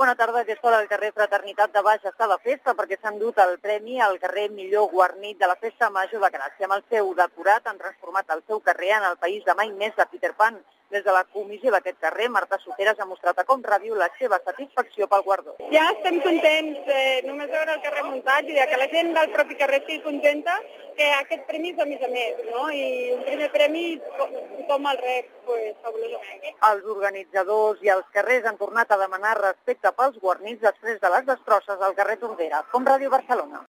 Bona tarda, aquesta hora del carrer Fraternitat de Baix està de festa perquè s'han dut el premi al carrer millor guarnit de la Festa Major de Gràcia. Amb el seu decorat han transformat el seu carrer en el país de mai més de Peter Pan. Des de la comissió d'aquest carrer, Marta Soteras ha mostrat a Com Ràdio la seva satisfacció pel guardó. Ja estem contents, només veure el carrer muntat i que la gent del propi carrer estigui contenta que aquest premi és a més, no? I un primer premi com el rep, fabulosament. Els organitzadors i els carrers han tornat a demanar respecte pels guarnits després de les destrosses al carrer Tordera. Com Ràdio Barcelona.